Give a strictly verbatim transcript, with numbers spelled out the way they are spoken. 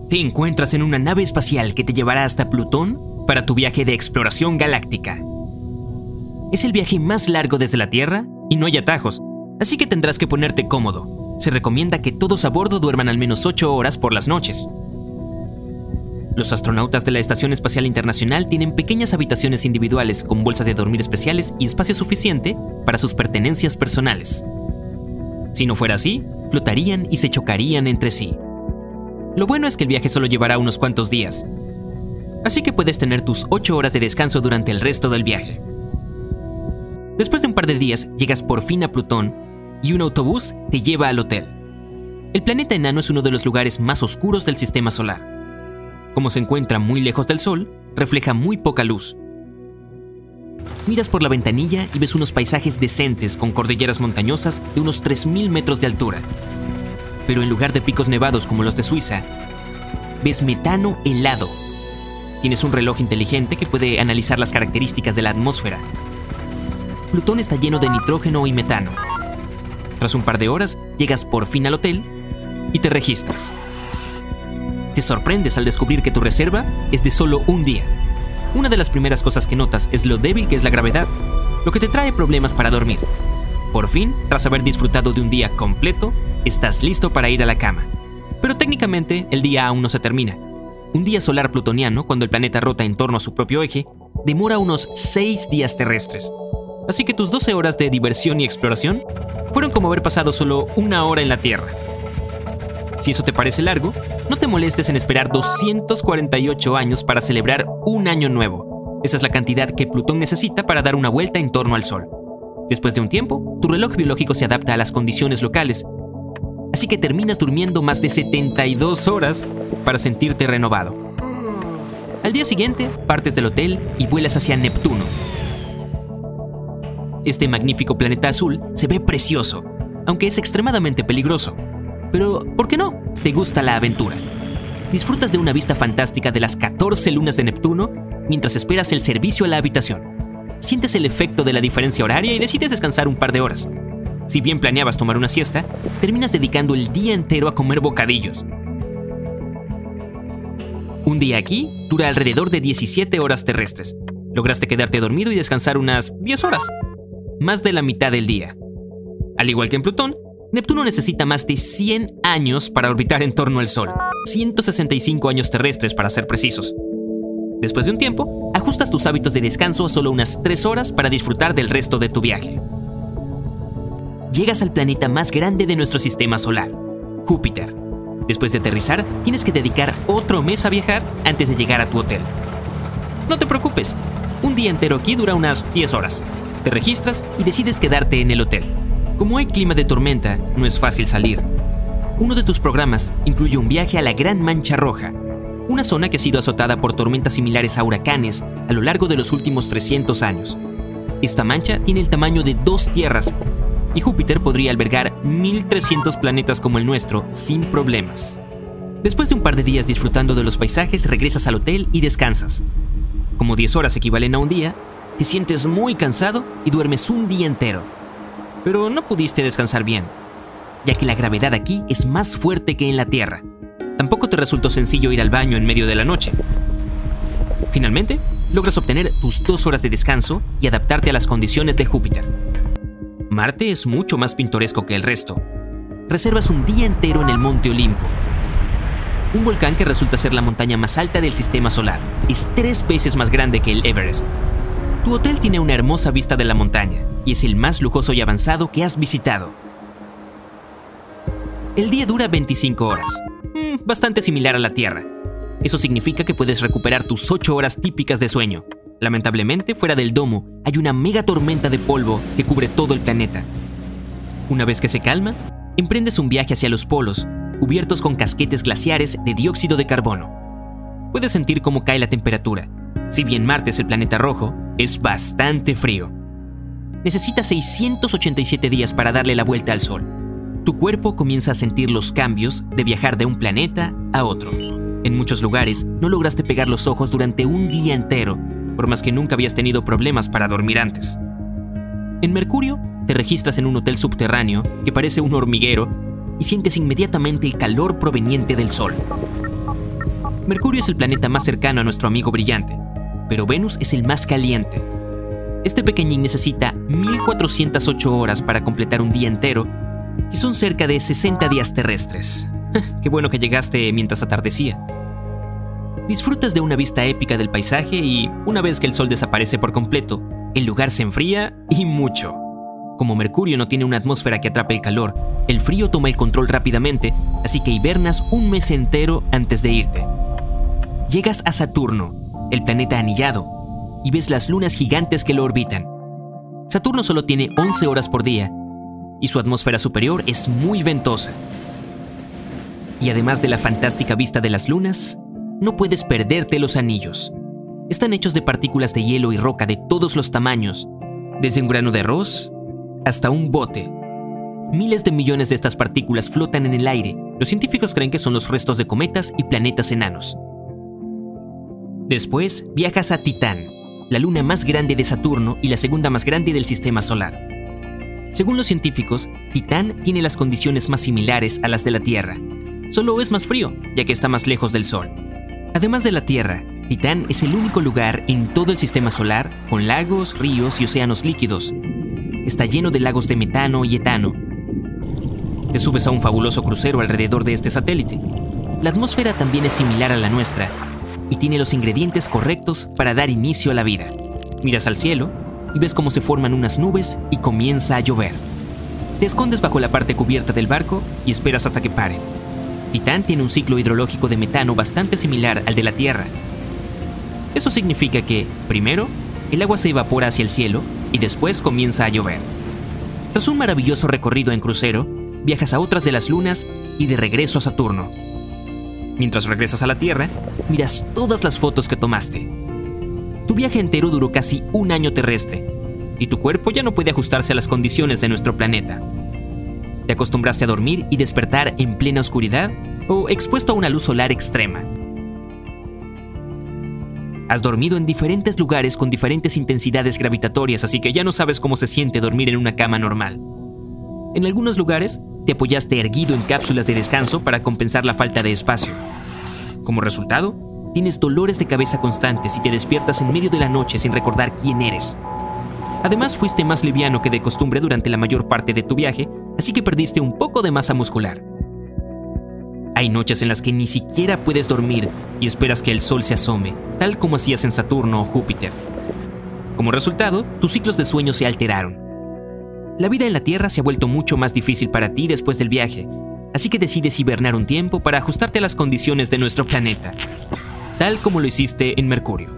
Te encuentras en una nave espacial que te llevará hasta Plutón para tu viaje de exploración galáctica. Es el viaje más largo desde la Tierra y no hay atajos, así que tendrás que ponerte cómodo. Se recomienda que todos a bordo duerman al menos ocho horas por las noches. Los astronautas de la Estación Espacial Internacional tienen pequeñas habitaciones individuales con bolsas de dormir especiales y espacio suficiente para sus pertenencias personales. Si no fuera así, flotarían y se chocarían entre sí. Lo bueno es que el viaje solo llevará unos cuantos días, así que puedes tener tus ocho horas de descanso durante el resto del viaje. Después de un par de días, llegas por fin a Plutón y un autobús te lleva al hotel. El planeta enano es uno de los lugares más oscuros del sistema solar. Como se encuentra muy lejos del Sol, refleja muy poca luz. Miras por la ventanilla y ves unos paisajes decentes con cordilleras montañosas de unos tres mil metros de altura. Pero en lugar de picos nevados como los de Suiza, ves metano helado. Tienes un reloj inteligente que puede analizar las características de la atmósfera. Plutón está lleno de nitrógeno y metano. Tras un par de horas, llegas por fin al hotel y te registras. Te sorprendes al descubrir que tu reserva es de solo un día. Una de las primeras cosas que notas es lo débil que es la gravedad, lo que te trae problemas para dormir. Por fin, tras haber disfrutado de un día completo, estás listo para ir a la cama. Pero técnicamente, el día aún no se termina. Un día solar plutoniano, cuando el planeta rota en torno a su propio eje, demora unos seis días terrestres. Así que tus doce horas de diversión y exploración fueron como haber pasado solo una hora en la Tierra. Si eso te parece largo, no te molestes en esperar doscientos cuarenta y ocho años para celebrar un año nuevo. Esa es la cantidad que Plutón necesita para dar una vuelta en torno al Sol. Después de un tiempo, tu reloj biológico se adapta a las condiciones locales, así que terminas durmiendo más de setenta y dos horas para sentirte renovado. Al día siguiente, partes del hotel y vuelas hacia Neptuno. Este magnífico planeta azul se ve precioso, aunque es extremadamente peligroso. Pero, ¿por qué no? ¿Te gusta la aventura? Disfrutas de una vista fantástica de las catorce lunas de Neptuno mientras esperas el servicio a la habitación. Sientes el efecto de la diferencia horaria y decides descansar un par de horas. Si bien planeabas tomar una siesta, terminas dedicando el día entero a comer bocadillos. Un día aquí dura alrededor de diecisiete horas terrestres. Lograste quedarte dormido y descansar unas diez horas. Más de la mitad del día. Al igual que en Plutón, Neptuno necesita más de cien años para orbitar en torno al Sol. ciento sesenta y cinco años terrestres para ser precisos. Después de un tiempo, ajustas tus hábitos de descanso a solo unas tres horas para disfrutar del resto de tu viaje. Llegas al planeta más grande de nuestro sistema solar, Júpiter. Después de aterrizar, tienes que dedicar otro mes a viajar antes de llegar a tu hotel. No te preocupes, un día entero aquí dura unas diez horas. Te registras y decides quedarte en el hotel. Como hay clima de tormenta, no es fácil salir. Uno de tus programas incluye un viaje a la Gran Mancha Roja, una zona que ha sido azotada por tormentas similares a huracanes a lo largo de los últimos trescientos años. Esta mancha tiene el tamaño de dos tierras, y Júpiter podría albergar mil trescientos planetas como el nuestro sin problemas. Después de un par de días disfrutando de los paisajes, regresas al hotel y descansas. Como diez horas equivalen a un día, te sientes muy cansado y duermes un día entero. Pero no pudiste descansar bien, ya que la gravedad aquí es más fuerte que en la Tierra. Tampoco te resultó sencillo ir al baño en medio de la noche. Finalmente, logras obtener tus dos horas de descanso y adaptarte a las condiciones de Júpiter. Marte es mucho más pintoresco que el resto. Reservas un día entero en el Monte Olimpo, un volcán que resulta ser la montaña más alta del sistema solar. Es tres veces más grande que el Everest. Tu hotel tiene una hermosa vista de la montaña y es el más lujoso y avanzado que has visitado. El día dura veinticinco horas, mm, bastante similar a la Tierra. Eso significa que puedes recuperar tus ocho horas típicas de sueño. Lamentablemente, fuera del domo, hay una mega tormenta de polvo que cubre todo el planeta. Una vez que se calma, emprendes un viaje hacia los polos, cubiertos con casquetes glaciares de dióxido de carbono. Puedes sentir cómo cae la temperatura. Si bien Marte es el planeta rojo, es bastante frío. Necesitas seiscientos ochenta y siete días para darle la vuelta al Sol. Tu cuerpo comienza a sentir los cambios de viajar de un planeta a otro. En muchos lugares no lograste pegar los ojos durante un día entero, por más que nunca habías tenido problemas para dormir antes. En Mercurio, te registras en un hotel subterráneo que parece un hormiguero y sientes inmediatamente el calor proveniente del Sol. Mercurio es el planeta más cercano a nuestro amigo brillante, pero Venus es el más caliente. Este pequeñín necesita mil cuatrocientas ocho horas para completar un día entero, que son cerca de sesenta días terrestres. Qué bueno que llegaste mientras atardecía. Disfrutas de una vista épica del paisaje y, una vez que el sol desaparece por completo, el lugar se enfría y mucho. Como Mercurio no tiene una atmósfera que atrape el calor, el frío toma el control rápidamente, así que hibernas un mes entero antes de irte. Llegas a Saturno, el planeta anillado, y ves las lunas gigantes que lo orbitan. Saturno solo tiene once horas por día, y su atmósfera superior es muy ventosa. Y además de la fantástica vista de las lunas, no puedes perderte los anillos. Están hechos de partículas de hielo y roca de todos los tamaños, desde un grano de arroz hasta un bote. Miles de millones de estas partículas flotan en el aire. Los científicos creen que son los restos de cometas y planetas enanos. Después viajas a Titán, la luna más grande de Saturno y la segunda más grande del sistema solar. Según los científicos, Titán tiene las condiciones más similares a las de la Tierra. Solo es más frío, ya que está más lejos del Sol. Además de la Tierra, Titán es el único lugar en todo el sistema solar con lagos, ríos y océanos líquidos. Está lleno de lagos de metano y etano. Te subes a un fabuloso crucero alrededor de este satélite. La atmósfera también es similar a la nuestra y tiene los ingredientes correctos para dar inicio a la vida. Miras al cielo y ves cómo se forman unas nubes y comienza a llover. Te escondes bajo la parte cubierta del barco y esperas hasta que pare. Titán tiene un ciclo hidrológico de metano bastante similar al de la Tierra. Eso significa que, primero, el agua se evapora hacia el cielo y después comienza a llover. Tras un maravilloso recorrido en crucero, viajas a otras de las lunas y de regreso a Saturno. Mientras regresas a la Tierra, miras todas las fotos que tomaste. Tu viaje entero duró casi un año terrestre, y tu cuerpo ya no puede ajustarse a las condiciones de nuestro planeta. ¿Te acostumbraste a dormir y despertar en plena oscuridad o expuesto a una luz solar extrema? Has dormido en diferentes lugares con diferentes intensidades gravitatorias, así que ya no sabes cómo se siente dormir en una cama normal. En algunos lugares, te apoyaste erguido en cápsulas de descanso para compensar la falta de espacio. Como resultado, tienes dolores de cabeza constantes y te despiertas en medio de la noche sin recordar quién eres. Además, fuiste más liviano que de costumbre durante la mayor parte de tu viaje, así que perdiste un poco de masa muscular. Hay noches en las que ni siquiera puedes dormir y esperas que el sol se asome, tal como hacías en Saturno o Júpiter. Como resultado, tus ciclos de sueño se alteraron. La vida en la Tierra se ha vuelto mucho más difícil para ti después del viaje, así que decides hibernar un tiempo para ajustarte a las condiciones de nuestro planeta, tal como lo hiciste en Mercurio.